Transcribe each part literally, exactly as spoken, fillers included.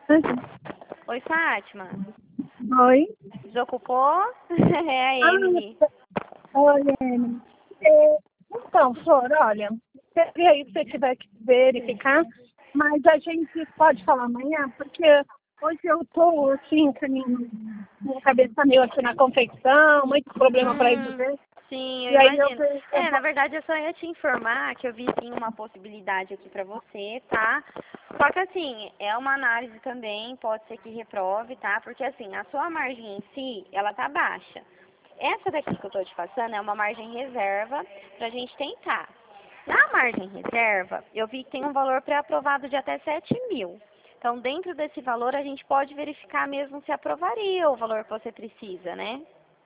Oi, Fátima. Oi. Desocupou? É a Emily. Ah, oi, Emily. É, então, Flor, olha, se aí você tiver que verificar, mas a gente pode falar amanhã, porque hoje eu tô, assim, com a minha, minha cabeça meio aqui na confecção, muito problema para Hum, resolver. sim, eu E aí eu, imagino. eu, eu É, na verdade, eu só ia te informar que eu vi sim uma possibilidade aqui pra você, tá? Só que assim, é uma análise também, pode ser que reprove, tá? Porque assim, a sua margem em si, ela tá baixa. Essa daqui que eu tô te passando é uma margem reserva pra gente tentar. Na margem reserva, eu vi que tem um valor pré-aprovado de até sete mil. Então, dentro desse valor, a gente pode verificar mesmo se aprovaria o valor que você precisa, né?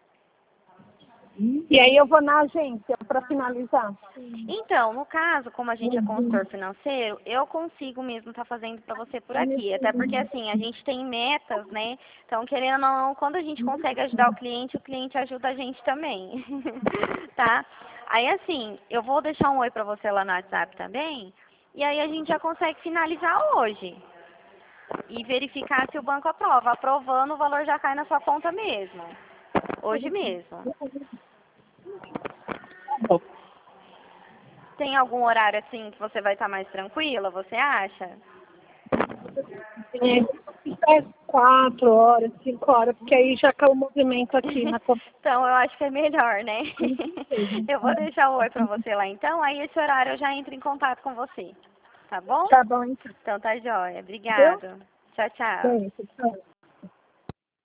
e aí eu vou na agência para finalizar. Então, no caso, como a gente é consultor financeiro, eu consigo mesmo estar fazendo para você por aqui. Até porque, assim, a gente tem metas, né? Então, querendo ou não, quando a gente consegue ajudar o cliente, o cliente ajuda a gente também. Tá? Aí, assim, eu vou deixar um oi para você lá no WhatsApp também. E aí a gente já consegue finalizar hoje. E verificar se o banco aprova. Aprovando, o valor já cai na sua conta mesmo. Hoje mesmo. Tem algum horário assim que você vai estar mais tranquila, você acha? É, é quatro horas, cinco horas, porque aí já caiu o movimento aqui na confecção. Então eu acho que é melhor, né? Eu vou deixar o oi pra você lá então, aí esse horário eu já entro em contato com você. Tá bom? Tá bom, então. Então tá jóia. Viu? Obrigado. Tchau, tchau. Beijo, tchau.